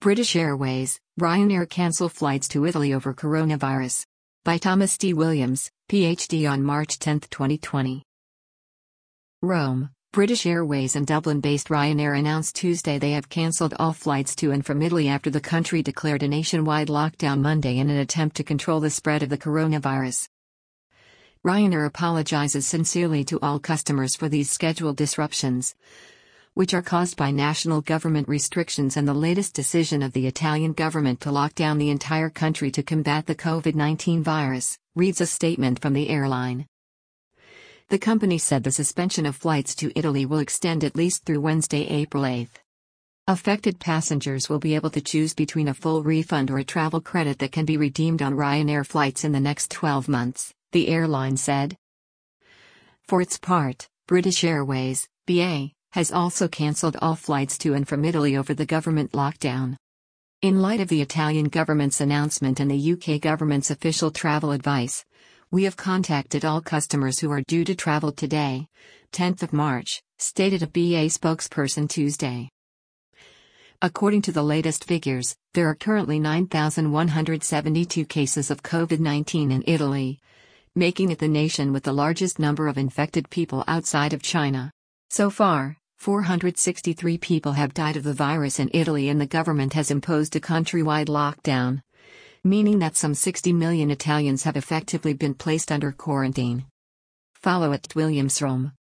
British Airways, Ryanair cancel flights to Italy over coronavirus. By Thomas D. Williams, Ph.D. on March 10, 2020. Rome, British Airways and Dublin-based Ryanair announced Tuesday they have cancelled all flights to and from Italy after the country declared a nationwide lockdown Monday in an attempt to control the spread of the coronavirus. Ryanair apologizes sincerely to all customers for these scheduled disruptions, which are caused by national government restrictions and the latest decision of the Italian government to lock down the entire country to combat the COVID-19 virus, reads a statement from the airline. The company said the suspension of flights to Italy will extend at least through Wednesday, April 8. Affected passengers will be able to choose between a full refund or a travel credit that can be redeemed on Ryanair flights in the next 12 months, the airline said. For its part, British Airways, BA, has also cancelled all flights to and from Italy over the government lockdown. In light of the Italian government's announcement and the UK government's official travel advice, we have contacted all customers who are due to travel today, 10th of March, stated a BA spokesperson Tuesday. According to the latest figures, there are currently 9,172 cases of COVID-19 in Italy, making it the nation with the largest number of infected people outside of China. So far, 463 people have died of the virus in Italy and the government has imposed a countrywide lockdown, meaning that some 60 million Italians have effectively been placed under quarantine. Follow @WilliamsRome.